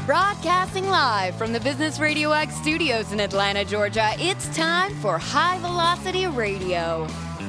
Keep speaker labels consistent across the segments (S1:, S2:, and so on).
S1: Broadcasting live from the Business Radio X studios in Atlanta, Georgia, it's time for High Velocity Radio.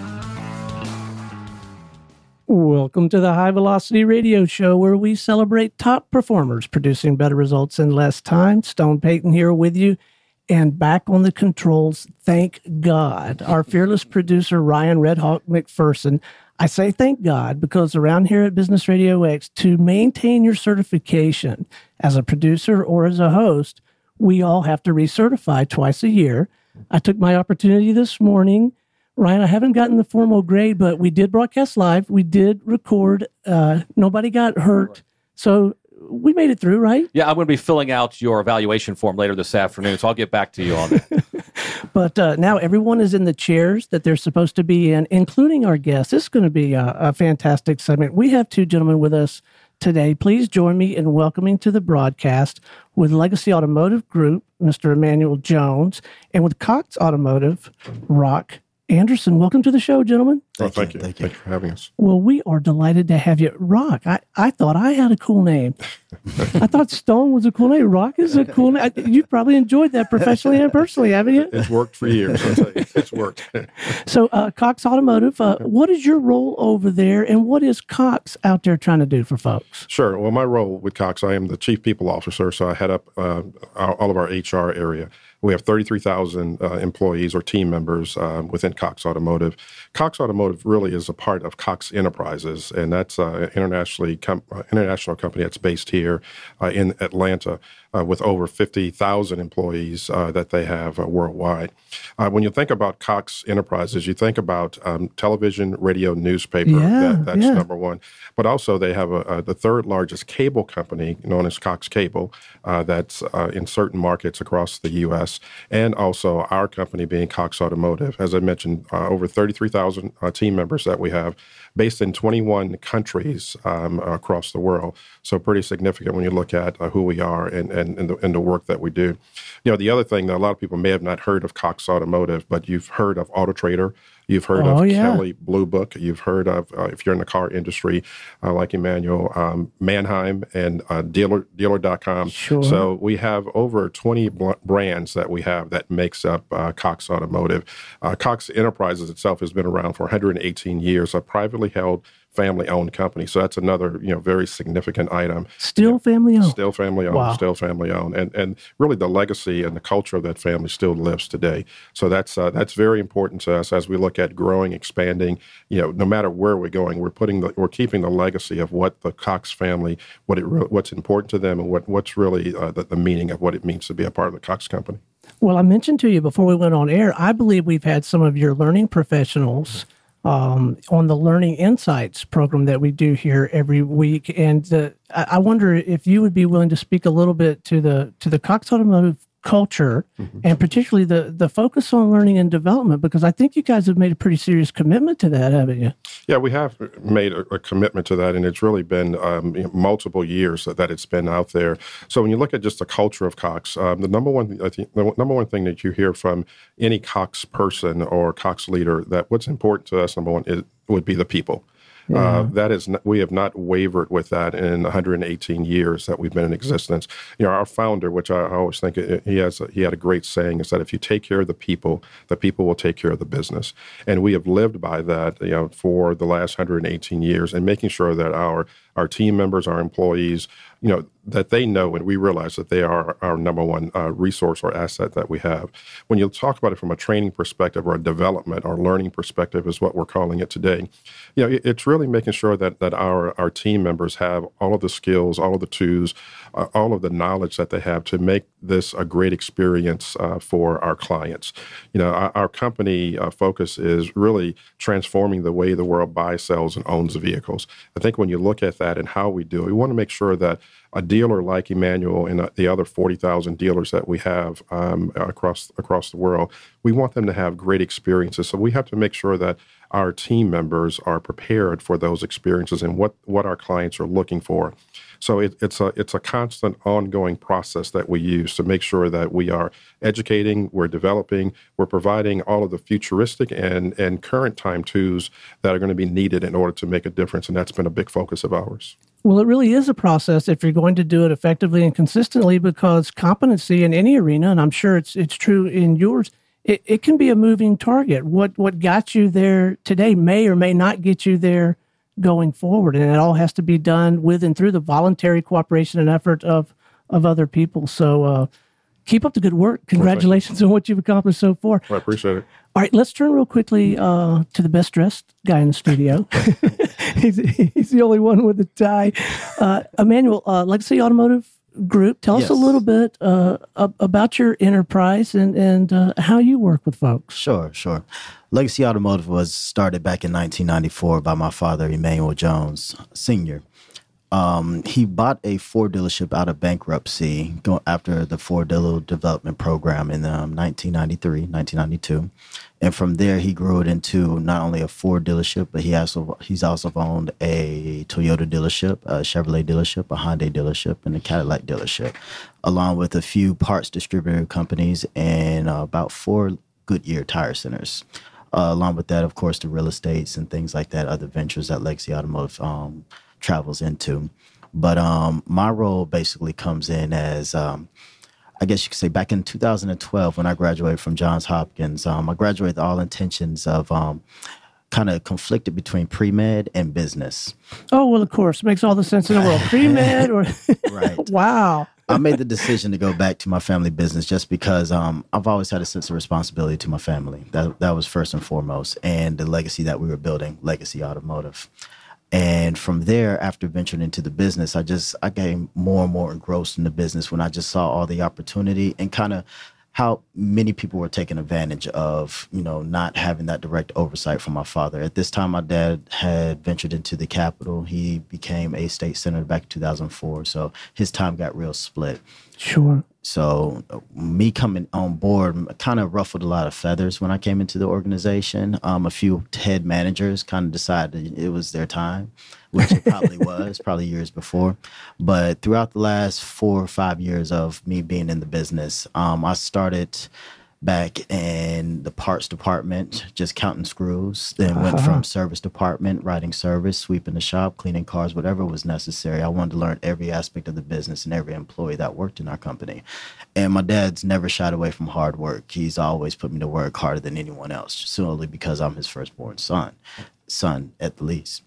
S2: Welcome to the High Velocity Radio Show, where we celebrate top performers producing better results in less time. Stone Payton here with you, and back on the controls, thank God, our fearless producer, Ryan Red Hawk McPherson. I say thank God because around here at Business Radio X, to maintain your certification as a producer or as a host, we all have to recertify twice a year. I took my opportunity this morning. Ryan, I haven't gotten the formal grade, but we did broadcast live. We did record. Nobody got hurt. So we made it through, right?
S3: Yeah, I'm going to be filling out your evaluation form later this afternoon, so I'll get back to you on that.
S2: But now everyone is in the chairs that they're supposed to be in, including our guests. This is going to be a fantastic segment. We have two gentlemen with us today. Please join me in welcoming to the broadcast with Legacy Automotive Group, Mr. Emmanuel Jones, and with Cox Automotive, Rock Anderson. Welcome to the show, gentlemen.
S4: Thank you. Thank you for having us.
S2: Well, we are delighted to have you. Rock, I thought I had a cool name. I thought Stone was a cool name. Rock is a cool name. You've probably enjoyed that professionally and personally, haven't you?
S4: It's worked for years. I'll tell you. It's worked.
S2: So, Cox Automotive, what is your role over there, and what is Cox out there trying to do for folks?
S4: Sure. Well, my role with Cox, I am the Chief People Officer, so I head up all of our HR area. We have 33,000 employees or team members within Cox Automotive. Cox Automotive really is a part of Cox Enterprises, and that's an international company that's based here in Atlanta with over 50,000 employees that they have worldwide. When you think about Cox Enterprises, you think about television, radio, newspaper. That's number one. But also they have the third largest cable company known as Cox Cable that's in certain markets across the U.S., and also our company being Cox Automotive. As I mentioned, over 33,000 team members that we have based in 21 countries across the world. So pretty significant when you look at who we are and the work that we do. You know, the other thing that a lot of people may have not heard of Cox Automotive, but you've heard of AutoTrader. You've heard of Kelley Blue Book. You've heard of, if you're in the car industry, like Emmanuel, Manheim and Dealer.com.
S2: Sure.
S4: So we have over 20 brands that we have that makes up Cox Automotive. Cox Enterprises itself has been around for 118 years, a privately held family-owned company. So that's another, very significant item.
S2: Still family-owned?
S4: Still family-owned. Wow. Still family-owned. And really the legacy and the culture of that family still lives today. So that's very important to us as we look at growing, expanding. No matter where we're going, we're keeping the legacy of what the Cox family, what's important to them, and what's really the meaning of what it means to be a part of the Cox company.
S2: Well, I mentioned to you before we went on air, I believe we've had some of your learning professionals on the Learning Insights program that we do here every week. And I wonder if you would be willing to speak a little bit to the Cox Automotive culture, and particularly the focus on learning and development, because I think you guys have made a pretty serious commitment to that, haven't you?
S4: Yeah, we have made a commitment to that, and it's really been multiple years that it's been out there. So when you look at just the culture of Cox, the number one thing that you hear from any Cox person or Cox leader, that what's important to us, number one, would be the people. Yeah. We have not wavered with that in 118 years that we've been in existence. Our founder, which I always think he had a great saying, is that if you take care of the people will take care of the business. And we have lived by that, for the last 118 years, and making sure that our team members, our employees, that they know and we realize that they are our number one resource or asset that we have. When you talk about it from a training perspective or a development or learning perspective is what we're calling it today, it's really making sure that our team members have all of the skills, all of the tools, all of the knowledge that they have to make this a great experience for our clients. Our company focus is really transforming the way the world buys, sells, and owns vehicles. I think when you look at that and how we do it, we want to make sure that a dealer like Emmanuel and the other 40,000 dealers that we have across the world, we want them to have great experiences. So we have to make sure that our team members are prepared for those experiences and what our clients are looking for. So it's a constant, ongoing process that we use to make sure that we are educating, we're developing, we're providing all of the futuristic and current time tools that are going to be needed in order to make a difference, and that's been a big focus of ours.
S2: Well, it really is a process if you're going to do it effectively and consistently, because competency in any arena, and I'm sure it's true in yours, it can be a moving target. What got you there today may or may not get you there going forward, and it all has to be done with and through the voluntary cooperation and effort of other people. So keep up the good work. Congratulations on what you've accomplished so far.
S4: I appreciate it.
S2: All right, let's turn real quickly to the best dressed guy in the studio. he's the only one with a tie. Emmanuel, Legacy Automotive Group, tell us a little bit about your enterprise and how you work with folks.
S5: Sure. Legacy Automotive was started back in 1994 by my father, Emmanuel Jones Sr. He bought a Ford dealership out of bankruptcy after the Ford Dealer Development Program in 1992. And from there, he grew it into not only a Ford dealership, but he's also owned a Toyota dealership, a Chevrolet dealership, a Hyundai dealership, and a Cadillac dealership, along with a few parts distributor companies and about 4 Goodyear tire centers. Along with that, of course, the real estates and things like that, other ventures that Legacy Automotive travels into. But my role basically comes in as, I guess you could say, back in 2012 when I graduated from Johns Hopkins. I graduated with all intentions of kind of conflicted between pre-med and business.
S2: Oh, well, of course. Makes all the sense in the world. Pre-med or...
S5: Right.
S2: Wow.
S5: I made the decision to go back to my family business just because I've always had a sense of responsibility to my family. That was first and foremost. And the legacy that we were building, Legacy Automotive. And from there, after venturing into the business, I became more and more engrossed in the business when I just saw all the opportunity and kind of how many people were taking advantage of, not having that direct oversight from my father. At this time, my dad had ventured into the Capitol. He became a state senator back in 2004. So his time got real split.
S2: Sure.
S5: So me coming on board kind of ruffled a lot of feathers when I came into the organization. A few head managers kind of decided it was their time, which it probably was, probably years before. But throughout the last 4 or 5 years of me being in the business, I started back in the parts department, just counting screws, then went from service department, writing service, sweeping the shop, cleaning cars, whatever was necessary. I wanted to learn every aspect of the business and every employee that worked in our company. And my dad's never shied away from hard work. He's always put me to work harder than anyone else, solely because I'm his firstborn son at the least.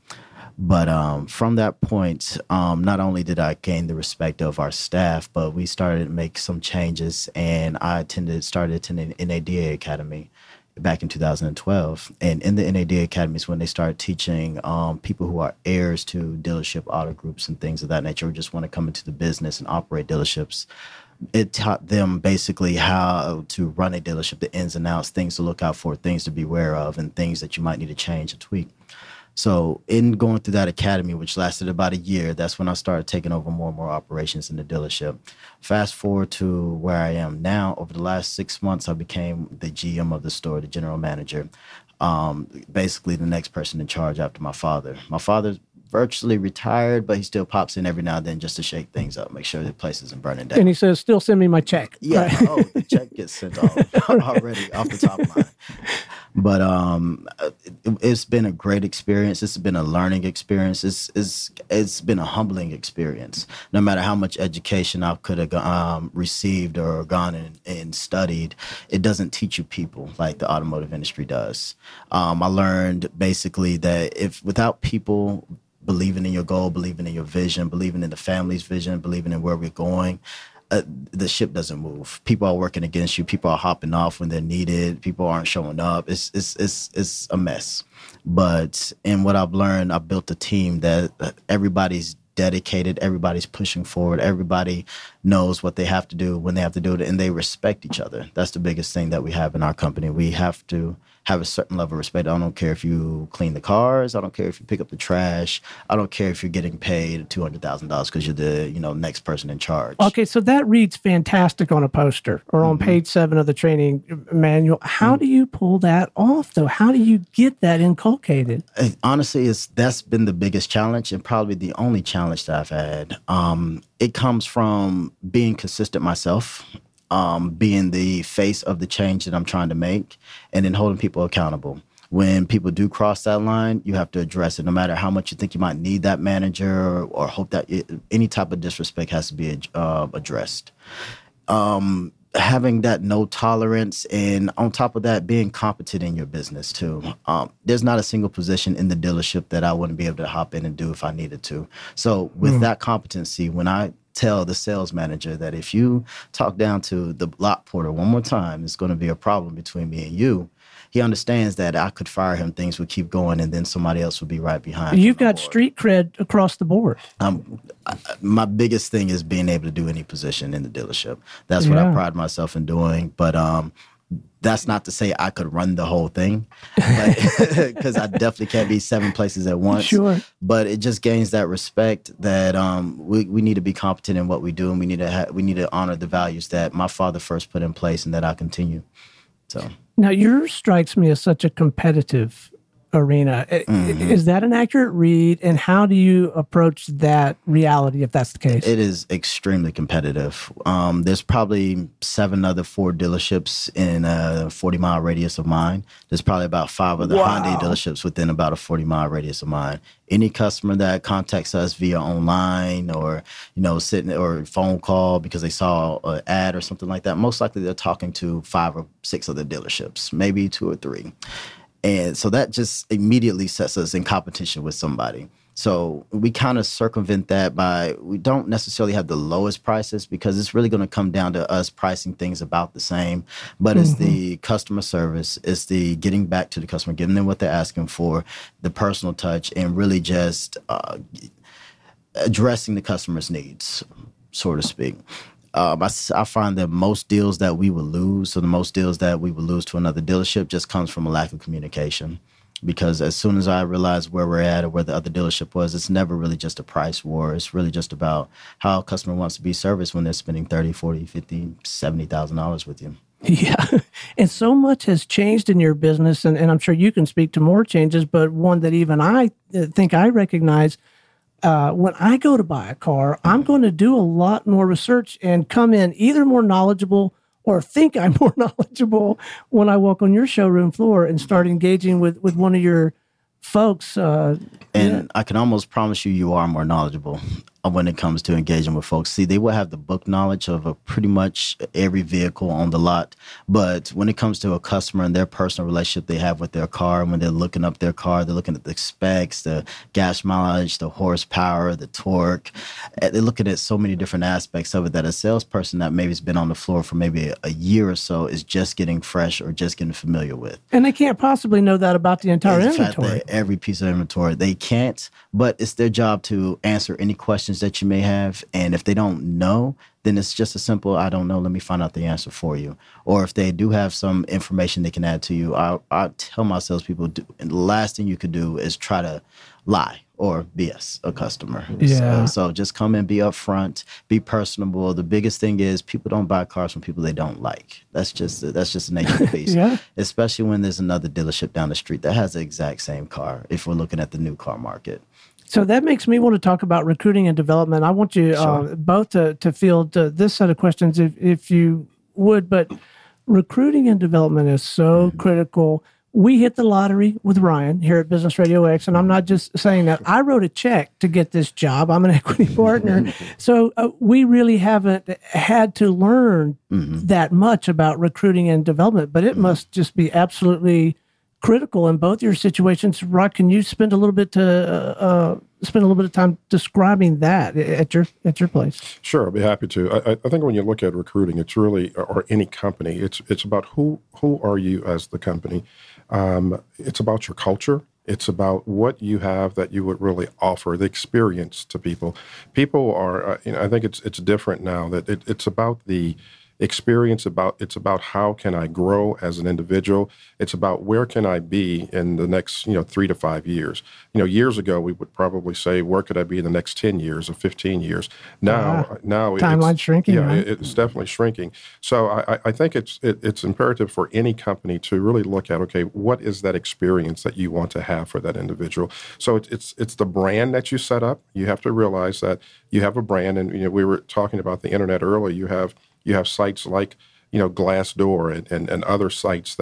S5: But from that point, not only did I gain the respect of our staff, but we started to make some changes, and I started attending NADA Academy back in 2012. And in the NADA Academy is when they started teaching people who are heirs to dealership auto groups and things of that nature, who just want to come into the business and operate dealerships. It taught them basically how to run a dealership, the ins and outs, things to look out for, things to be aware of, and things that you might need to change and tweak. So in going through that academy, which lasted about a year, that's when I started taking over more and more operations in the dealership. Fast forward to where I am now. Over the last 6 months, I became the GM of the store, the general manager, basically the next person in charge after my father. My father's virtually retired, but he still pops in every now and then just to shake things up, make sure the place isn't burning down.
S2: And he says, still send me my check.
S5: Yeah.
S2: Right.
S5: Oh, the check gets sent off already off the top line. But it's been a great experience. It's been a learning experience. It's been a humbling experience. No matter how much education I could have received or gone and studied, it doesn't teach you people like the automotive industry does. I learned basically that if without people believing in your goal, believing in your vision, believing in the family's vision, believing in where we're going, the ship doesn't move. People are working against you. People are hopping off when they're needed. People aren't showing up. It's a mess. But in what I've learned, I've built a team that everybody's dedicated. Everybody's pushing forward. Everybody knows what they have to do when they have to do it, and they respect each other. That's the biggest thing that we have in our company. We have to have a certain level of respect. I don't care if you clean the cars. I don't care if you pick up the trash. I don't care if you're getting paid $200,000 because you're the next person in charge.
S2: Okay, so that reads fantastic on a poster or on page 7 of the training manual. How do you pull that off, though? How do you get that inculcated?
S5: Honestly, that's been the biggest challenge and probably the only challenge that I've had. It comes from being consistent myself. Being the face of the change that I'm trying to make, and then holding people accountable. When people do cross that line, you have to address it, no matter how much you think you might need that manager or hope that any type of disrespect has to be addressed. Having that no tolerance, and on top of that, being competent in your business too. There's not a single position in the dealership that I wouldn't be able to hop in and do if I needed to. So with that competency, when I tell the sales manager that if you talk down to the lot porter one more time, it's going to be a problem between me and you, he understands that I could fire him, things would keep going, and then somebody else would be right behind.
S2: You've got street cred across the board.
S5: My biggest thing is being able to do any position in the dealership. That's what I pride myself in doing. But that's not to say I could run the whole thing, because I definitely can't be 7 places at once.
S2: Sure.
S5: But it just gains that respect that we need to be competent in what we do, and we need to honor the values that my father first put in place and that I continue. So.
S2: Now, yours strikes me as such a competitive arena. Is that an accurate read? And how do you approach that reality if that's the case?
S5: It is extremely competitive. There's probably 7 other Ford dealerships in a 40-mile radius of mine. There's probably about 5 other Hyundai dealerships within about a 40-mile radius of mine. Any customer that contacts us via online or, sitting or phone call because they saw an ad or something like that, most likely they're talking to 5 or 6 other dealerships, maybe 2 or 3. And so that just immediately sets us in competition with somebody. So we kind of circumvent that we don't necessarily have the lowest prices, because it's really going to come down to us pricing things about the same. But it's the customer service, it's the getting back to the customer, giving them what they're asking for, the personal touch, and really just addressing the customer's needs, so to speak. I find that most deals that we would lose, to another dealership, just comes from a lack of communication. Because as soon as I realize where we're at or where the other dealership was, it's never really just a price war. It's really just about how a customer wants to be serviced when they're spending $30,000, $40,000, $50,000, $70,000 with you.
S2: Yeah. And so much has changed in your business, and I'm sure you can speak to more changes, but one that even I think I recognize. When I go to buy a car, I'm going to do a lot more research and come in either more knowledgeable or think I'm more knowledgeable when I walk on your showroom floor and start engaging with one of your folks.
S5: And I can almost promise you are more knowledgeable when it comes to engaging with folks. See, they will have the book knowledge of pretty much every vehicle on the lot. But when it comes to a customer and their personal relationship they have with their car, when they're looking up their car, they're looking at the specs, the gas mileage, the horsepower, the torque. They're looking at so many different aspects of it that a salesperson that maybe has been on the floor for maybe a year or so is just getting fresh or just getting familiar with.
S2: And they can't possibly know that about the entire inventory.
S5: Every piece of inventory. They can't, but it's their job to answer any questions that you may have. And if they don't know, then it's just a simple, I don't know, let me find out the answer for you. Or if they do have some information they can add to you, I tell my salespeople, and the last thing you could do is try to lie or BS a customer.
S2: Yeah.
S5: So just come and be upfront, be personable. The biggest thing is people don't buy cars from people they don't like. That's just the nature of the beast.
S2: Yeah.
S5: Especially when there's another dealership down the street that has the exact same car, if we're looking at the new car market.
S2: So that makes me want to talk about recruiting and development. I want you both to field this set of questions if you would, but recruiting and development is so critical. We hit the lottery with Ryan here at Business Radio X, and I'm not just saying that. I wrote a check to get this job. I'm an equity partner. So we really haven't had to learn that much about recruiting and development, but it must just be absolutely critical in both your situations. Rod, can you spend a little bit of time describing that at your place?
S4: Sure, I'll be happy to. I think when you look at recruiting, it's really, or any company, it's about who are you as the company. It's about your culture. It's about what you have that you would really offer, the experience to people. People are, I think it's different now, that it's about the experience, it's about how can I grow as an individual. It's about where can I be in the next 3 to 5 years. Years ago we would probably say, where could I be in the next 10 years or 15 years. Now
S2: timeline's shrinking.
S4: Yeah,
S2: right?
S4: It's definitely shrinking. So I think it's imperative for any company to really look at, okay, what is that experience that you want to have for that individual. So it's the brand that you set up. You have to realize that you have a brand, and we were talking about the internet earlier. You have sites like Glassdoor and other sites that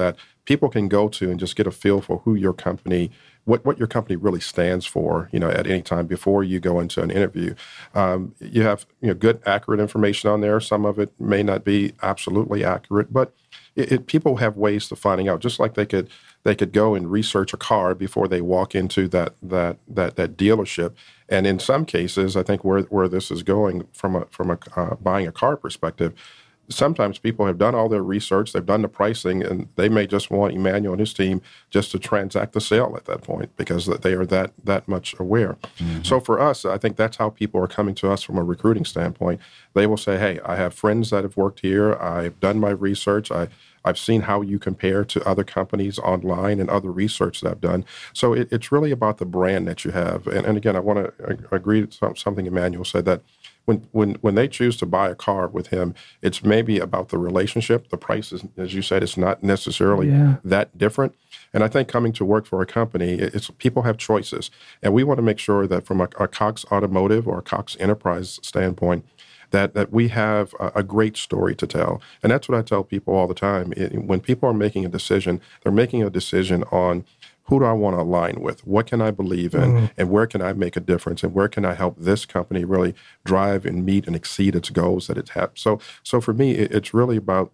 S4: people can go to and just get a feel for who your company, what your company really stands for, at any time before you go into an interview. You have, good, accurate information on there. Some of it may not be absolutely accurate, but people have ways to finding out. Just like they could go and research a car before they walk into that dealership. And in some cases, I think where this is going from a buying a car perspective, sometimes people have done all their research, they've done the pricing, and they may just want Emmanuel and his team just to transact the sale at that point because they are that much aware. Mm-hmm. So for us, I think that's how people are coming to us from a recruiting standpoint. They will say, hey, I have friends that have worked here. I've done my research. I've seen how you compare to other companies online and other research that I've done. So it's really about the brand that you have. And again, I want to agree to something Emmanuel said, that when they choose to buy a car with him, it's maybe about the relationship. The price is, as you said, it's not necessarily that different. And I think coming to work for a company, it's people have choices. And we want to make sure that from a Cox Automotive or a Cox Enterprise standpoint, that we have a great story to tell. And that's what I tell people all the time. When people are making a decision, they're making a decision on who do I want to align with? What can I believe in? And where can I make a difference? And where can I help this company really drive and meet and exceed its goals that it has? So for me, it's really about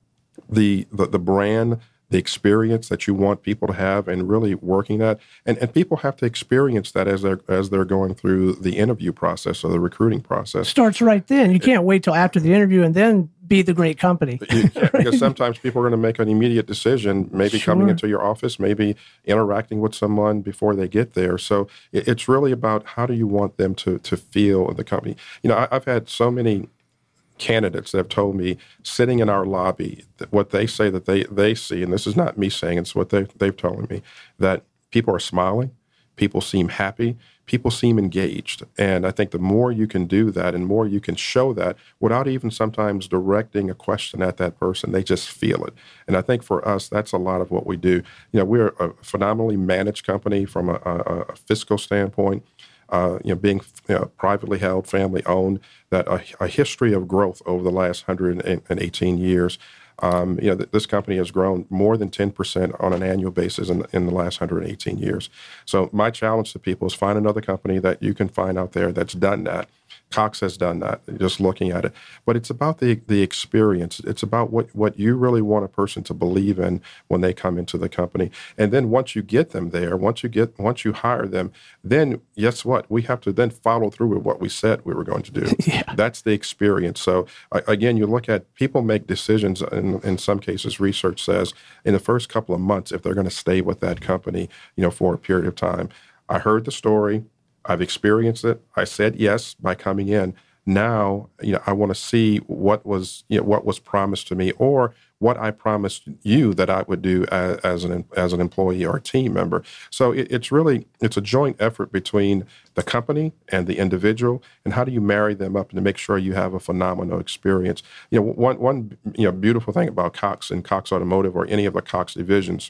S4: the brand, the experience that you want people to have, and really working that. And people have to experience that as they're going through the interview process or the recruiting process.
S2: Starts right then. You can't wait till after the interview and then be the great company.
S4: Because sometimes people are going to make an immediate decision, maybe coming into your office, maybe interacting with someone before they get there. So it's really about how do you want them to feel in the company. I've had so many candidates that have told me, sitting in our lobby, that what they say that they see, and this is not me saying, it's what they've told me, that people are smiling, people seem happy, people seem engaged. And I think the more you can do that and more you can show that without even sometimes directing a question at that person, they just feel it. And I think for us, that's a lot of what we do. We're a phenomenally managed company from a fiscal standpoint. Being privately held, family owned, that a history of growth over the last 118 years. This company has grown more than 10% on an annual basis in the last 118 years. So my challenge to people is find another company that you can find out there that's done that. Cox has done that, just looking at it. But it's about the experience. It's about what you really want a person to believe in when they come into the company. And then once you get them there, once you hire them, then guess what? We have to then follow through with what we said we were going to do. That's the experience. So again, you look at people make decisions, in some cases, research says in the first couple of months, if they're going to stay with that company, for a period of time. I heard the story. I've experienced it. I said yes by coming in. Now, I want to see what was promised to me, or what I promised you that I would do as an employee or a team member. So it's a joint effort between the company and the individual, and how do you marry them up to make sure you have a phenomenal experience. One beautiful thing about Cox and Cox Automotive or any of the Cox divisions,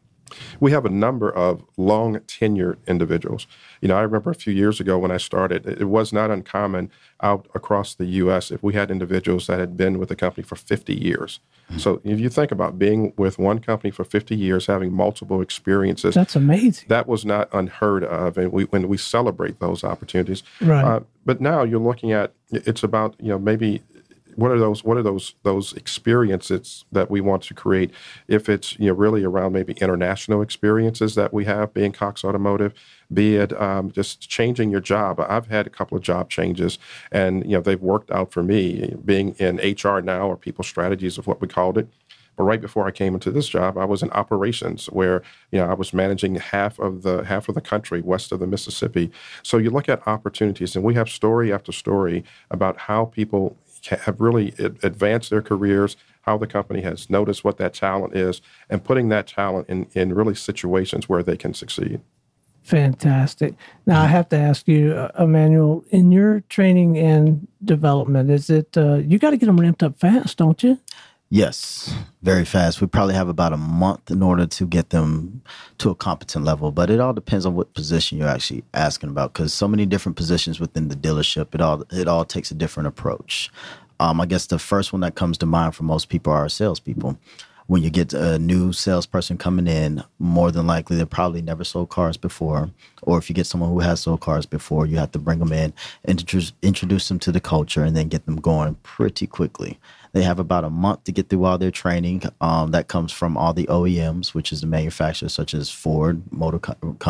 S4: we have a number of long-tenured individuals. I remember a few years ago when I started, it was not uncommon out across the U.S. if we had individuals that had been with the company for 50 years. Mm-hmm. So if you think about being with one company for 50 years, having multiple experiences.
S2: That's amazing.
S4: That was not unheard of, and when we celebrate those opportunities.
S2: Right.
S4: But now you're looking at, it's about, maybe what are those experiences that we want to create? If it's really around maybe international experiences that we have being Cox Automotive, be it just changing your job. I've had a couple of job changes, and they've worked out for me. Being in HR now, or people strategies of what we called it. But right before I came into this job, I was in operations, where I was managing half of the country west of the Mississippi. So you look at opportunities, and we have story after story about how people have really advanced their careers, how the company has noticed what that talent is, and putting that talent in really situations where they can succeed.
S2: Fantastic. Now, I have to ask you, Emmanuel, in your training and development, is it you got to get them ramped up fast, don't you?
S5: Yes, very fast. We probably have about a month in order to get them to a competent level, but it all depends on what position you're actually asking about, because so many different positions within the dealership, it all takes a different approach. I guess the first one that comes to mind for most people are our salespeople. when you get a new salesperson coming in, more than likely they probably never sold cars before. Or if you get someone who has sold cars before, you have to bring them in, introduce them to the culture, and then get them going pretty quickly. They have about a month to get through all their training. That comes from all the OEMs, which is the manufacturers such as Ford Motor,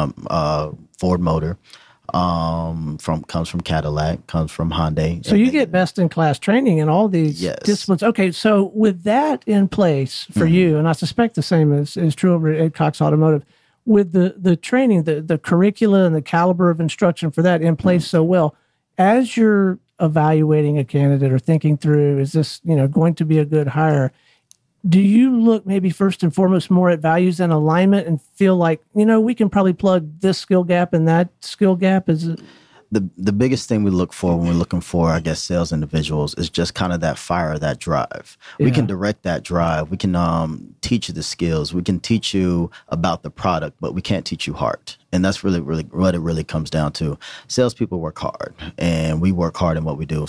S5: comes from Cadillac, comes from Hyundai.
S2: So you get best in class training in all these disciplines. Okay, so with that in place for you, and I suspect the same is true over at Cox Automotive, with the training, the curricula and the caliber of instruction for that in place so well, as you're evaluating a candidate or thinking through, is this going to be a good hire? Do you look maybe first and foremost more at values and alignment and feel like, we can probably plug this skill gap and that skill gap? Is it?
S5: The biggest thing we look for when we're looking for, I guess, sales individuals is just kind of that fire, that drive. Yeah. We can direct that drive. We can teach you the skills. We can teach you about the product, but we can't teach you heart. And that's really, really what it really comes down to. Salespeople work hard, and we work hard in what we do.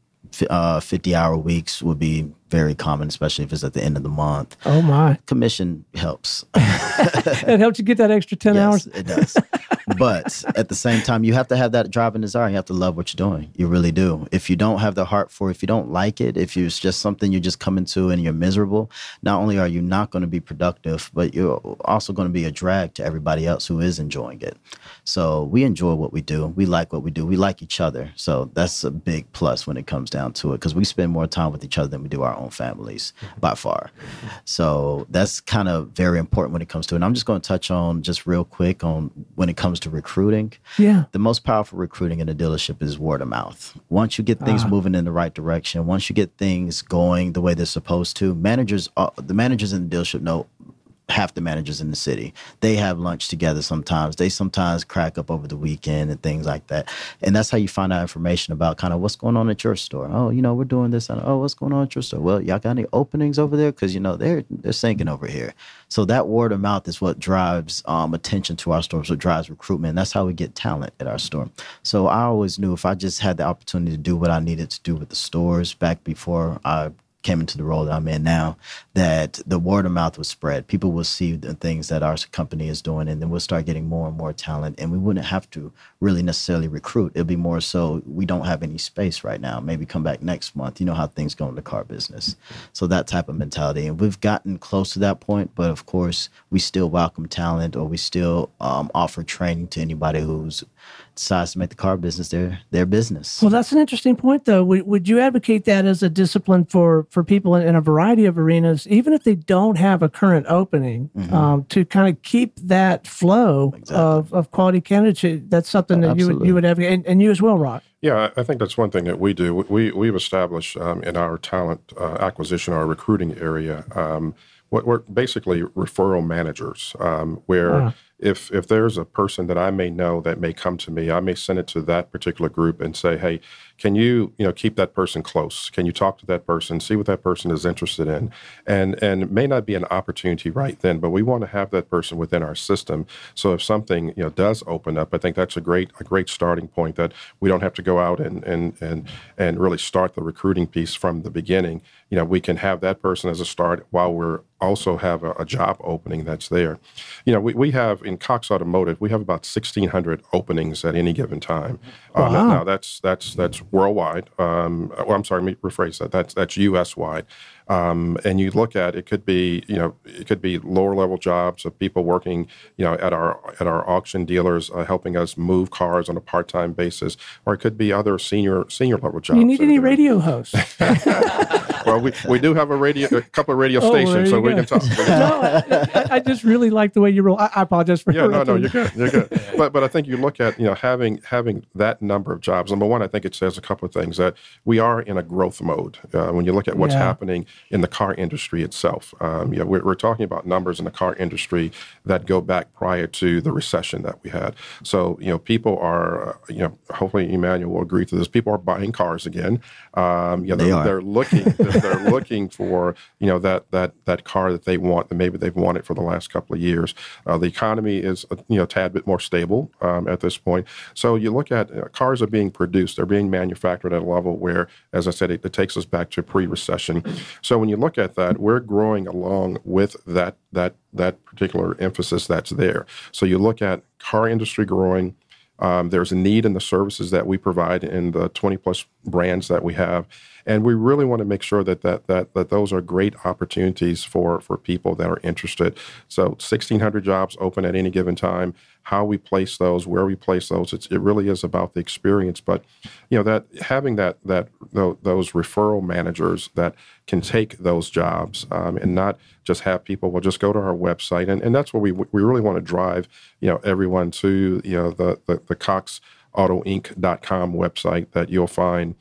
S5: 50-hour weeks would be very common, especially if it's at the end of the month.
S2: Oh, my.
S5: Commission helps.
S2: It helps you get that extra 10 hours?
S5: It does. But at the same time, you have to have that drive and desire. You have to love what you're doing. You really do. If you don't have the heart for it, if you don't like it, if it's just something you just come into and you're miserable, not only are you not going to be productive, but you're also going to be a drag to everybody else who is enjoying it. So we enjoy what we do. We like what we do. We like each other. So that's a big plus when it comes down to it, because we spend more time with each other than we do our own families by far. So that's kind of very important when it comes to it. And I'm just going to touch on just real quick on when it comes to recruiting. Yeah. The most powerful recruiting in a dealership is word of mouth. Once you get things moving in the right direction, once you get things going the way they're supposed to, the managers in the dealership know half the managers in the city. They have lunch together sometimes. They sometimes crack up over the weekend and things like that. And that's how you find out information about kind of what's going on at your store. Oh, we're doing this. Oh, what's going on at your store? Well, y'all got any openings over there? Because, they're sinking over here. So that word of mouth is what drives attention to our stores, what drives recruitment. And that's how we get talent at our store. So I always knew if I just had the opportunity to do what I needed to do with the stores back before I came into the role that I'm in now, that the word of mouth would spread. People will see the things that our company is doing, and then we'll start getting more and more talent, and we wouldn't have to really necessarily recruit. It'll be more so we don't have any space right now. Maybe come back next month. You know how things go in the car business. So that type of mentality. And we've gotten close to that point, but of course, we still welcome talent, or we still offer training to anybody who's decides to make the car business their business.
S2: Well, that's an interesting point, though. Would you advocate that as a discipline for people in a variety of arenas, even if they don't have a current opening, to kind of keep that flow of quality candidates? That's something that you would advocate, and you as well, Rock.
S4: Yeah, I think that's one thing that we do. We've established in our talent acquisition, our recruiting area, what we're basically referral managers, where if there's a person that I may know that may come to me, I may send it to that particular group and say, hey, can you keep that person close? Can you talk to that person, see what that person is interested in? And it may not be an opportunity right then, but we want to have that person within our system. So if something does open up, I think that's a great starting point, that we don't have to go out and really start the recruiting piece from the beginning. We can have that person as a start while we're also have a job opening that's there. We have in Cox Automotive, we have about 1,600 openings at any given time.
S2: Wow.
S4: Now that's worldwide. I'm sorry, let me rephrase that. That's U.S. wide. And you look at it could be lower level jobs of people working at our auction dealers, helping us move cars on a part-time basis, or it could be other senior level jobs.
S2: You need any radio hosts?
S4: Well, we do have a couple of radio stations, so we can talk.
S2: No, I just really like the way you roll. I apologize for
S4: no, you're good. But I think you look at having that number of jobs. Number one, I think it says a couple of things, that we are in a growth mode. When you look at what's happening in the car industry itself, we're talking about numbers in the car industry that go back prior to the recession that we had. So people are hopefully Emmanuel will agree to this. People are buying cars again. They're looking they're looking for, that car that they want, that maybe they've wanted for the last couple of years. The economy is, a tad bit more stable at this point. So you look at cars are being produced, they're being manufactured at a level where, as I said, it takes us back to pre-recession. So when you look at that, we're growing along with that particular emphasis that's there. So you look at car industry growing. There's a need in the services that we provide in the 20 plus brands that we have. And we really want to make sure that those are great opportunities for people that are interested. So 1,600 jobs open at any given time. How we place those, where we place those, it really is about the experience. But that having those referral managers that can take those jobs and not just have people just go to our website, and that's where we really want to drive everyone to the CoxAutoInc.com website that you'll find.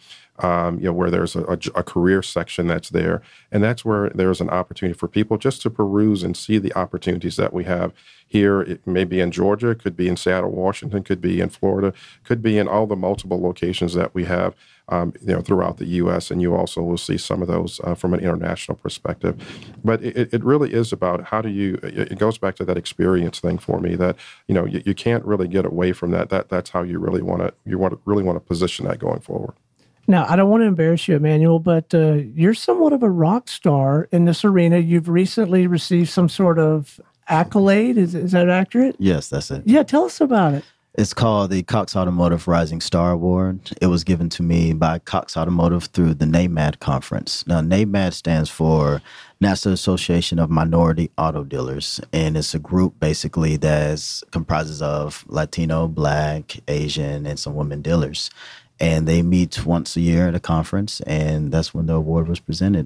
S4: Where there's a career section that's there. And that's where there's an opportunity for people just to peruse and see the opportunities that we have here. It may be in Georgia, it could be in Seattle, Washington, could be in Florida, could be in all the multiple locations that we have, throughout the U.S. And you also will see some of those from an international perspective. But it really is about how do you, it goes back to that experience thing for me that, you can't really get away from that. That's how you really want to position that going forward.
S2: Now, I don't want to embarrass you, Emmanuel, but you're somewhat of a rock star in this arena. You've recently received some sort of accolade. Is that accurate?
S5: Yes, that's it.
S2: Yeah, tell us about it.
S5: It's called the Cox Automotive Rising Star Award. It was given to me by Cox Automotive through the NAMAD conference. Now, NAMAD stands for National Association of Minority Auto Dealers, and it's a group basically that comprises of Latino, Black, Asian, and some women dealers. And they meet once a year at a conference, and that's when the award was presented.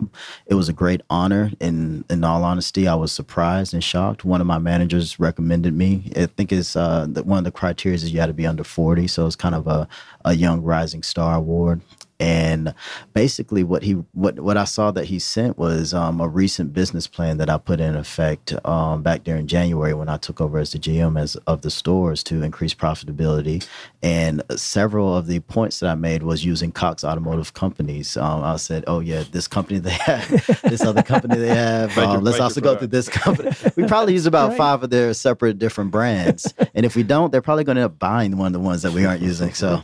S5: It was a great honor. In all honesty, I was surprised and shocked. One of my managers recommended me. I think it's one of the criteria is you had to be under 40, so it's kind of a young rising star award. And basically what I saw that he sent was a recent business plan that I put in effect back during January when I took over as the GM of the stores to increase profitability. And several of the points that I made was using Cox Automotive companies. I said, oh yeah, this company they have, this other company they have. Let's also go through this company. We probably use about 5 of their separate different brands. And if we don't, they're probably going to end up buying one of the ones that we aren't using. So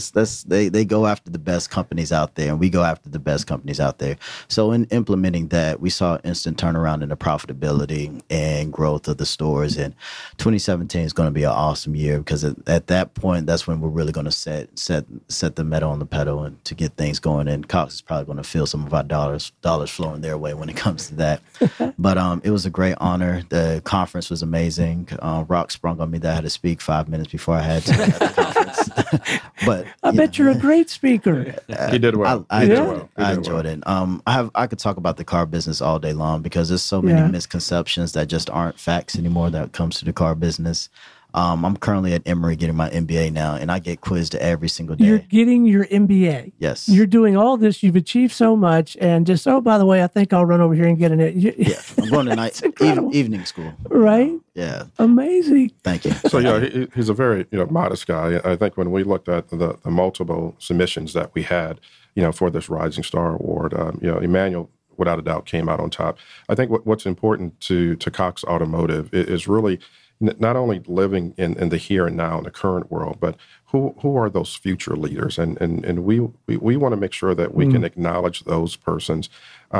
S5: they go after the best companies out there, and we go after the best companies out there. So in implementing that, we saw instant turnaround in the profitability and growth of the stores. And 2017 is going to be an awesome year because at that point, that's when we're really going to set the metal on the pedal and to get things going. And Cox is probably going to feel some of our dollars flowing their way when it comes to that. But it was a great honor. The conference was amazing. Rock sprung on me that I had to speak 5 minutes before I had to at the conference. But
S2: I bet you're a great speaker.
S4: He did well.
S5: I enjoyed it. I could talk about the car business all day long because there's so many misconceptions that just aren't facts anymore that comes to the car business. I'm currently at Emory getting my MBA now, and I get quizzed every single day.
S2: You're getting your MBA.
S5: Yes.
S2: You're doing all this. You've achieved so much, and just, by the way, I think I'll run over here and get an.
S5: Yeah, I'm going to evening school.
S2: Right?
S5: Yeah.
S2: Amazing.
S5: Thank you.
S4: So he's a very modest guy. I think when we looked at the multiple submissions that we had, for this Rising Star Award, Emmanuel, without a doubt, came out on top. I think what's important to Cox Automotive is really not only living in the here and now in the current world, but who are those future leaders? And we want to make sure that we can acknowledge those persons.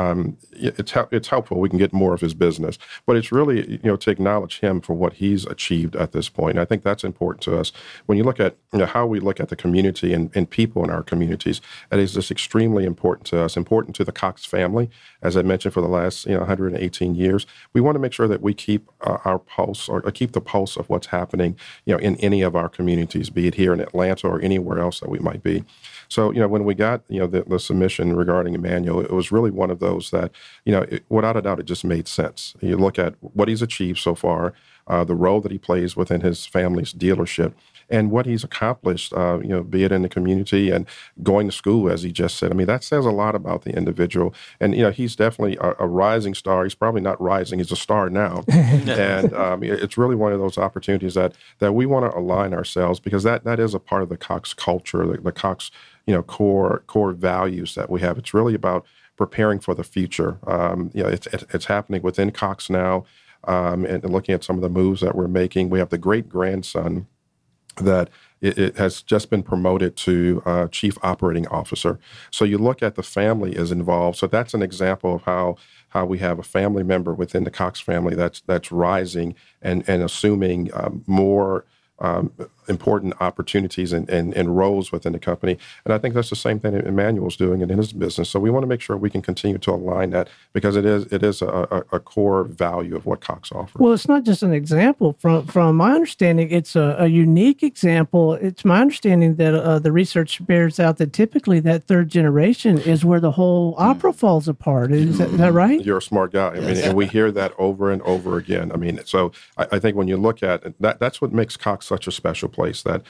S4: It's helpful. We can get more of his business, but it's really, to acknowledge him for what he's achieved at this point. And I think that's important to us. When you look at how we look at the community and people in our communities, that is just extremely important to us, important to the Cox family. As I mentioned, for the last 118 years, we want to make sure that we keep our pulse or keep the pulse of what's happening, in any of our communities, be it here in Atlanta or anywhere else that we might be. So, when we got, the submission regarding Emmanuel, it was really one of those that, without a doubt, it just made sense. You look at what he's achieved so far, the role that he plays within his family's dealership, and what he's accomplished, be it in the community and going to school, as he just said. I mean, that says a lot about the individual. And, he's definitely a rising star. He's probably not rising. He's a star now. And it's really one of those opportunities that we want to align ourselves, because that is a part of the Cox culture, the Cox, core values that we have. It's really about preparing for the future. It's happening within Cox now, and looking at some of the moves that we're making. We have the great-grandson that it has just been promoted to chief operating officer. So you look at the family is involved. So that's an example of how we have a family member within the Cox family that's rising and assuming more important opportunities and roles within the company. And I think that's the same thing Emmanuel's doing in his business. So we want to make sure we can continue to align that, because it is a core value of what Cox offers.
S2: Well, it's not just an example. From my understanding, it's a unique example. It's my understanding that the research bears out that typically that third generation is where the whole opera falls apart. Is that right?
S4: You're a smart guy. I mean, and we hear that over and over again. I mean, so I think when you look at it, that's what makes Cox such a special place, that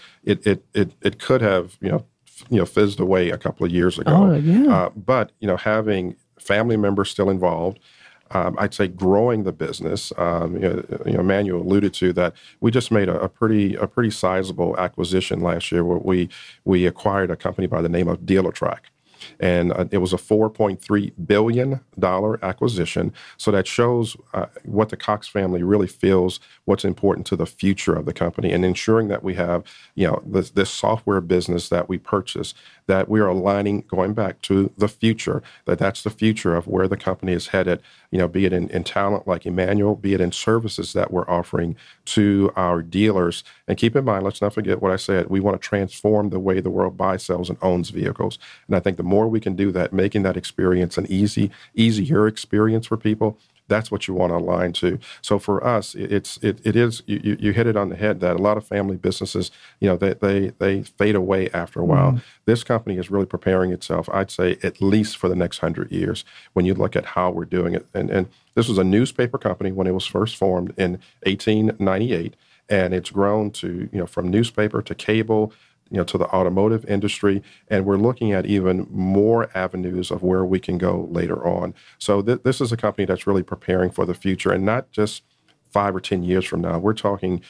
S4: it could have fizzed away a couple of years ago.
S2: Oh, yeah.
S4: But having family members still involved, I'd say growing the business. Emmanuel alluded to that. We just made a pretty sizable acquisition last year, where we acquired a company by the name of Dealertrack. And it was a $4.3 billion acquisition. So that shows what the Cox family really feels, what's important to the future of the company, and ensuring that we have, this software business that we purchase, that we are aligning, going back to the future, that's the future of where the company is headed, be it in talent like Emmanuel, be it in services that we're offering to our dealers. And keep in mind, let's not forget what I said, we want to transform the way the world buys, sells, and owns vehicles. And I think the more we can do that, making that experience an easier experience for people, that's what you want to align to. So for us, it is you hit it on the head that a lot of family businesses, they fade away after a while. Mm. This company is really preparing itself, I'd say, at least for the next 100 years, when you look at how we're doing it. And this was a newspaper company when it was first formed in 1898, and it's grown to, from newspaper to cable, to the automotive industry, and we're looking at even more avenues of where we can go later on. So this is a company that's really preparing for the future, and not just 5 or 10 years from now. We're talking,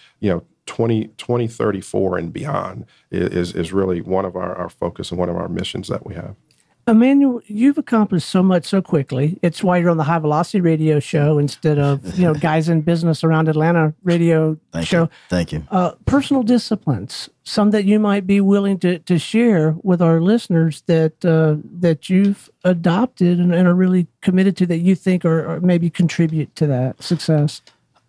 S4: 2034 and beyond is really one of our focus and one of our missions that we have.
S2: Emmanuel, you've accomplished so much so quickly. It's why you're on the High Velocity Radio Show instead of, Guys in Business Around Atlanta radio show.
S5: Thank you.
S2: Personal disciplines, some that you might be willing to share with our listeners that you've adopted and are really committed to, that you think or maybe contribute to that success.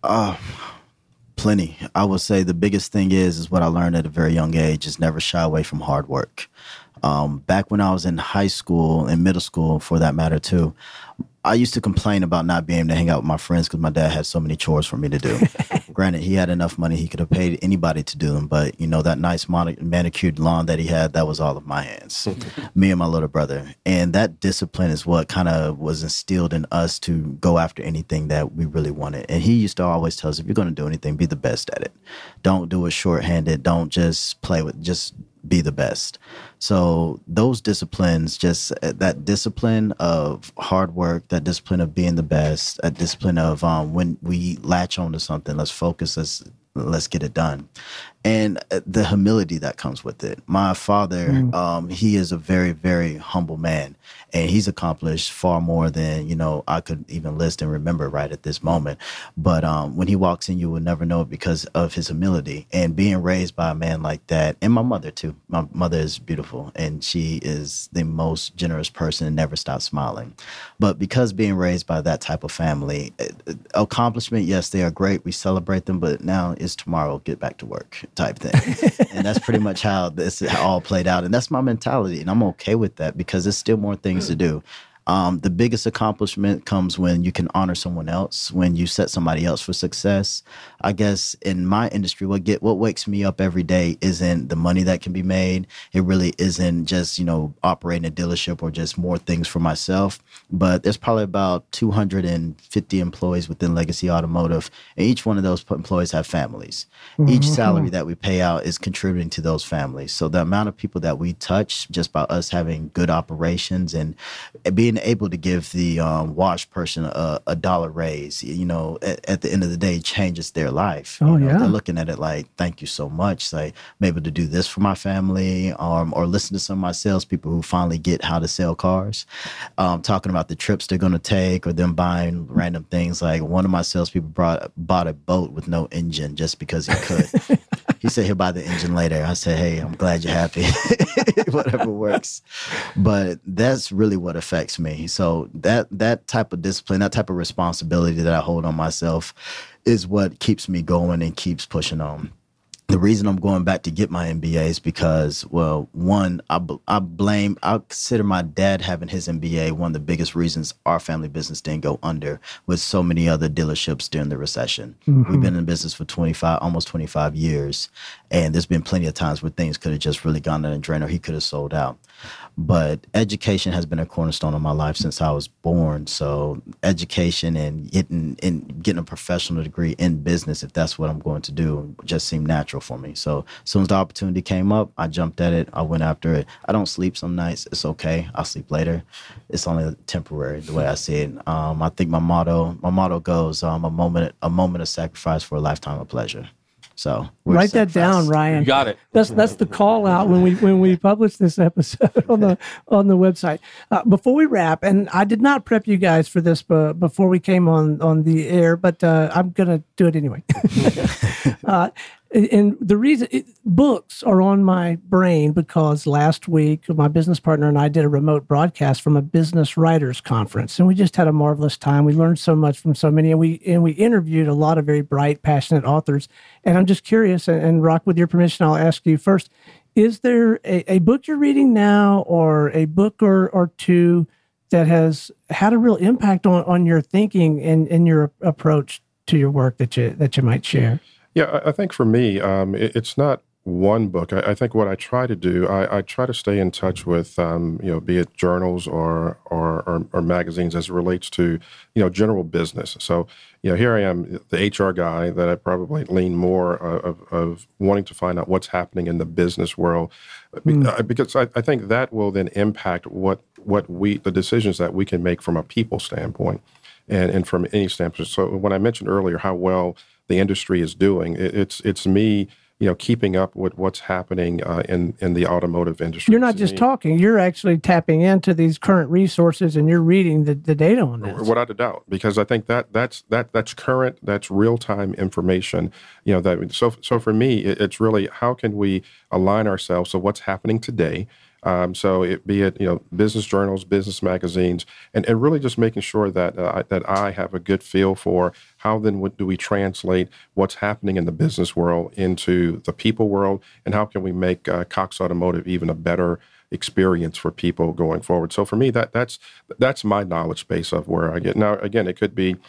S5: Plenty. I would say the biggest thing is what I learned at a very young age is never shy away from hard work. Back when I was in high school and middle school, for that matter too, I used to complain about not being able to hang out with my friends because my dad had so many chores for me to do. Granted, he had enough money, he could have paid anybody to do them, but that nice manicured lawn that he had, that was all of my hands, me and my little brother. And that discipline is what kind of was instilled in us to go after anything that we really wanted. And he used to always tell us, if you're going to do anything, be the best at it. Don't do it shorthanded. Don't just play with, just be the best. So those disciplines, just that discipline of hard work, that discipline of being the best, that discipline of when we latch on to something, let's focus, let's get it done. And the humility that comes with it. My father, he is a very, very humble man, and he's accomplished far more than, I could even list and remember right at this moment. But when he walks in, you will never know it because of his humility. And being raised by a man like that, and my mother too. My mother is beautiful, and she is the most generous person and never stops smiling. But because being raised by that type of family, accomplishment, yes, they are great. We celebrate them, but now it's tomorrow, get back to work type thing. And that's pretty much how this all played out. And that's my mentality. And I'm okay with that because there's still more things to do. The biggest accomplishment comes when you can honor someone else, when you set somebody else for success. I guess in my industry, what wakes me up every day isn't the money that can be made. It really isn't just, operating a dealership or just more things for myself. But there's probably about 250 employees within Legacy Automotive, and each one of those employees have families. Mm-hmm. Each salary that we pay out is contributing to those families. So the amount of people that we touch just by us having good operations and being being able to give the wash person a dollar raise, at the end of the day, changes their life.
S2: Oh,
S5: yeah.
S2: yeah.
S5: They're looking at it like, thank you so much. Like, I'm able to do this for my family, or listen to some of my salespeople who finally get how to sell cars, talking about the trips they're going to take, or them buying random things. Like, one of my salespeople bought a boat with no engine just because he could. He said he'll buy the engine later. I said, hey, I'm glad you're happy. Whatever works. But that's really what affects me. So that type of discipline, that type of responsibility that I hold on myself is what keeps me going and keeps pushing on. The reason I'm going back to get my MBA is because, well, one, I consider my dad having his MBA one of the biggest reasons our family business didn't go under, with so many other dealerships during the recession. We've been in business for almost 25 years, and there's been plenty of times where things could have just really gone down the drain, or he could have sold out. But education has been a cornerstone of my life since I was born. So education and getting a professional degree in business, if that's what I'm going to do, just seemed natural for me. So as soon as the opportunity came up, I jumped at it. I went after it. I don't sleep some nights. It's okay. I'll sleep later. It's only temporary, the way I see it. I think my motto goes, a moment of sacrifice for a lifetime of pleasure. So
S2: write that down, Ryan.
S3: You got it.
S2: That's the call out when we publish this episode on the website. Before we wrap, and I did not prep you guys for this before we came on the air, but I'm gonna do it anyway. And the reason books are on my brain because last week my business partner and I did a remote broadcast from a business writers conference, and we just had a marvelous time. We learned so much from so many, and we interviewed a lot of very bright, passionate authors. And I'm just curious, and Rock, with your permission, I'll ask you first: is there a book you're reading now, or a book or two that has had a real impact on your thinking and your approach to your work that you might share?
S4: Yeah, I think for me, it's not one book. I think what I try to do, I try to stay in touch with, be it journals or magazines as it relates to, general business. So, here I am, the HR guy that I probably lean more of wanting to find out what's happening in the business world, because I think that will then impact the decisions that we can make from a people standpoint and from any standpoint. So when I mentioned earlier how well the industry is doing, it's me, keeping up with what's happening in the automotive industry.
S2: You're not just talking; you're actually tapping into these current resources, and you're reading the data on this.
S4: Without a doubt, because I think that's current, that's real time information. So for me, it's really how can we align ourselves to what's happening today. So be it business journals, business magazines, and really just making sure that I have a good feel for how then do we translate what's happening in the business world into the people world, and how can we make Cox Automotive even a better experience for people going forward. So for me, that's my knowledge base of where I get. Now, again, it could be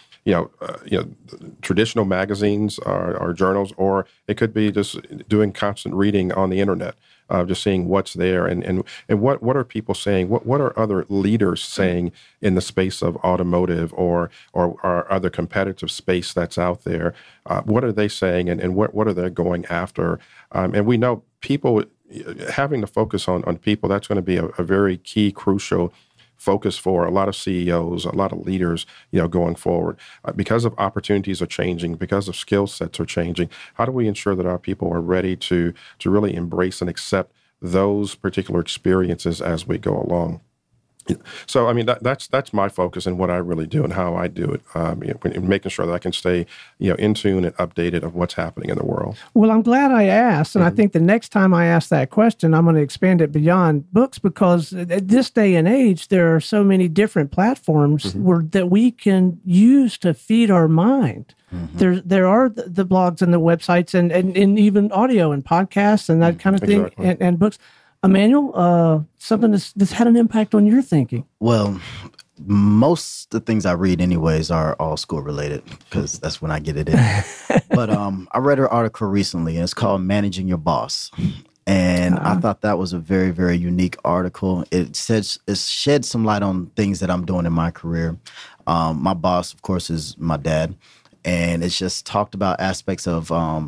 S4: traditional magazines or journals, or it could be just doing constant reading on the internet. Just seeing what's there and what are people saying? What are other leaders saying in the space of automotive or other competitive space that's out there? What are they saying and what are they going after? And we know people having to focus on people, that's going to be a very key, crucial focus for a lot of CEOs, a lot of leaders, going forward. Because of opportunities are changing, because of skill sets are changing, how do we ensure that our people are ready to really embrace and accept those particular experiences as we go along? So, I mean, that's my focus and what I really do and how I do it, making sure that I can stay, in tune and updated of what's happening in the world.
S2: Well, I'm glad I asked, and I think the next time I ask that question, I'm going to expand it beyond books, because at this day and age, there are so many different platforms that we can use to feed our mind. There are the blogs and the websites and even audio and podcasts and that kind of thing,
S4: exactly.
S2: and books. Emmanuel, something that's had an impact on your thinking.
S5: Well, most of the things I read anyways are all school related, because that's when I get it in. But I read an article recently, and it's called Managing Your Boss. And I thought that was a very, very unique article. It shed some light on things that I'm doing in my career. My boss, of course, is my dad. And it's just talked about aspects of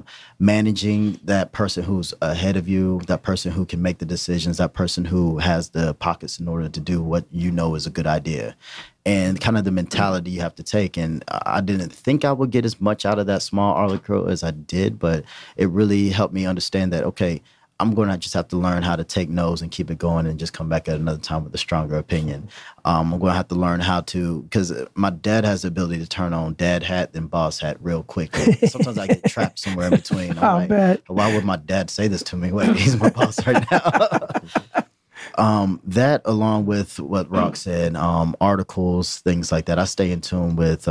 S5: managing that person who's ahead of you, that person who can make the decisions, that person who has the pockets in order to do what you know is a good idea, and kind of the mentality you have to take. And I didn't think I would get as much out of that small article as I did, but it really helped me understand that, okay, I'm going to just have to learn how to take no's and keep it going and just come back at another time with a stronger opinion. I'm going to have to learn how to, because my dad has the ability to turn on dad hat and boss hat real quick. Sometimes I get trapped somewhere in between. I'm like, why would my dad say this to me? Wait, he's my boss right now. That, along with what Rock said, articles, things like that. I stay in tune with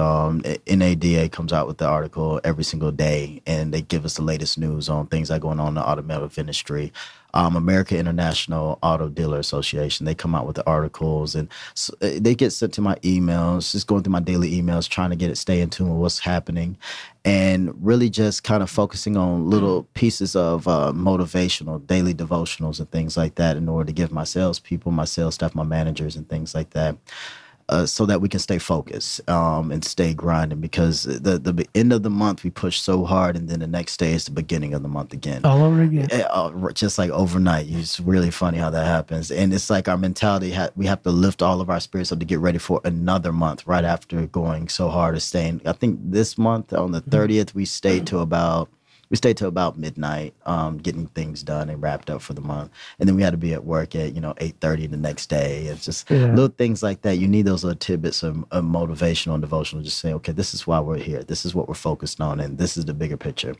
S5: NADA comes out with the article every single day, and they give us the latest news on things that are going on in the automotive industry. American International Auto Dealer Association, they come out with the articles, and they get sent to my emails, just going through my daily emails, trying to stay in tune with what's happening, and really just kind of focusing on little pieces of motivational daily devotionals and things like that in order to give my salespeople, my sales staff, my managers, and things like that, so that we can stay focused and stay grinding, because the end of the month we push so hard, and then the next day is the beginning of the month again.
S2: All over again.
S5: Just like overnight. It's really funny how that happens. And it's like our mentality, we have to lift all of our spirits up to get ready for another month right after going so hard and staying. I think this month on the 30th, we stayed till about midnight, getting things done and wrapped up for the month. And then we had to be at work at, 8:30 the next day. It's just little things like that. You need those little tidbits of motivational and devotional. Just saying, okay, this is why we're here. This is what we're focused on. And this is the bigger picture.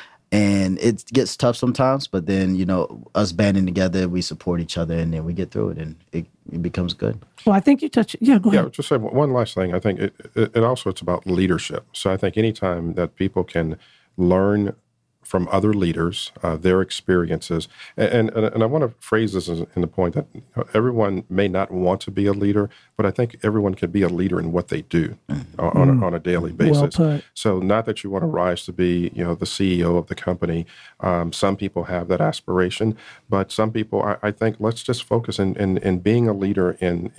S5: And it gets tough sometimes, but then, us banding together, we support each other, and then we get through it, and it becomes good.
S2: Well, I think you touched it. Yeah, go ahead.
S4: Yeah, just say one last thing. I think it's about leadership. So I think anytime that people can learn from other leaders, their experiences. And I want to phrase this in the point that everyone may not want to be a leader, but I think everyone can be a leader in what they do on a daily basis.
S2: Well put.
S4: So not that you want to rise to be, the CEO of the company. Some people have that aspiration, but some people, I think, let's just focus in being a leader in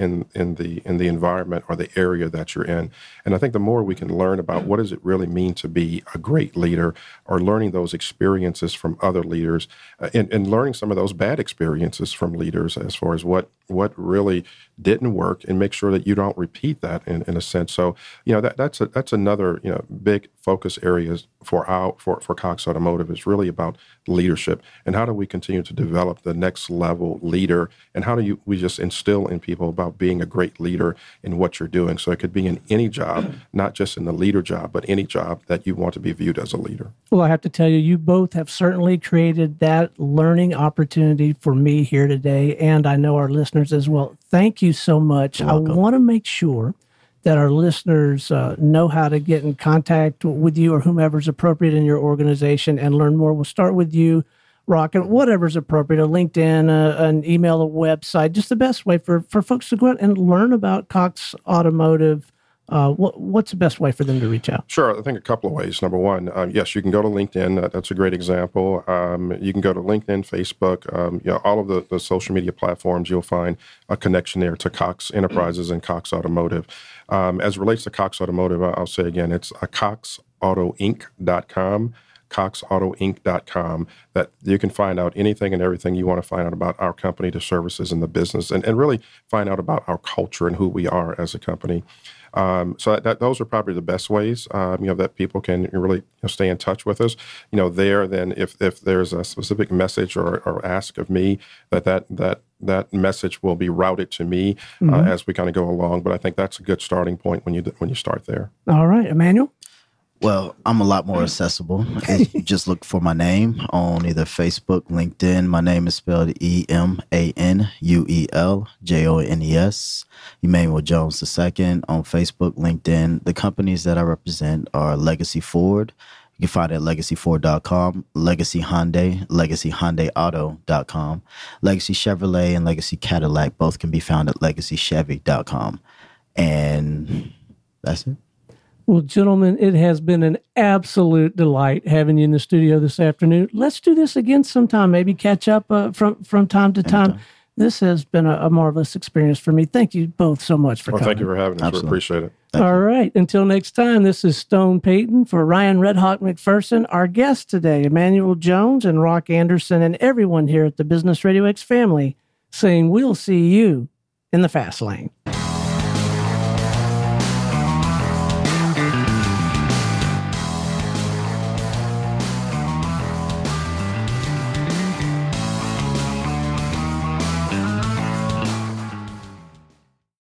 S4: the environment or the area that you're in. And I think the more we can learn about what does it really mean to be a great leader, or learning those experiences from other leaders, and learning some of those bad experiences from leaders as far as what really didn't work, and make sure that you don't repeat that in a sense. So, that's another, big focus areas for Cox Automotive is really about leadership, and how do we continue to develop the next level leader, and how do we just instill in people about being a great leader in what you're doing. So it could be in any job, not just in the leader job, but any job that you want to be viewed as a leader.
S2: Well, I have to tell you, you both have certainly created that learning opportunity for me here today, and I know our listeners as well. Thank you so much. I want to make sure that our listeners know how to get in contact with you or whomever's appropriate in your organization and learn more. We'll start with you, Rock, and whatever's appropriate, a LinkedIn, an email, a website, just the best way for folks to go out and learn about Cox Automotive. What's the best way for them to reach out?
S4: Sure. I think a couple of ways. Number one, yes, you can go to LinkedIn. That's a great example. You can go to LinkedIn, Facebook, all of the social media platforms. You'll find a connection there to Cox Enterprises and Cox Automotive. As it relates to Cox Automotive, I'll say again, it's coxautoinc.com. coxautoinc.com, that you can find out anything and everything you want to find out about our company, the services, and the business, and really find out about our culture and who we are as a company. So those are probably the best ways, that people can really stay in touch with us. Then if there's a specific message or ask of me, that message will be routed to me as we kind of go along. But I think that's a good starting point when you start there.
S2: All right, Emmanuel.
S5: Well, I'm a lot more accessible. You just look for my name on either Facebook, LinkedIn. My name is spelled EMANUELJONES. Emmanuel Jones II on Facebook, LinkedIn. The companies that I represent are Legacy Ford. You can find it at legacyford.com, Legacy Hyundai, legacyhyundaiauto.com. Legacy Chevrolet and Legacy Cadillac both can be found at legacychevy.com. And that's it.
S2: Well, gentlemen, it has been an absolute delight having you in the studio this afternoon. Let's do this again sometime. Maybe catch up from time to time. This has been a marvelous experience for me. Thank you both so much for coming.
S4: Thank you for having us.
S5: Absolutely.
S4: We appreciate it.
S2: All right. Until next time, this is Stone Payton for Ryan Redhawk McPherson, our guests today, Emmanuel Jones and Rock Anderson, and everyone here at the Business Radio X family, saying we'll see you in the fast lane.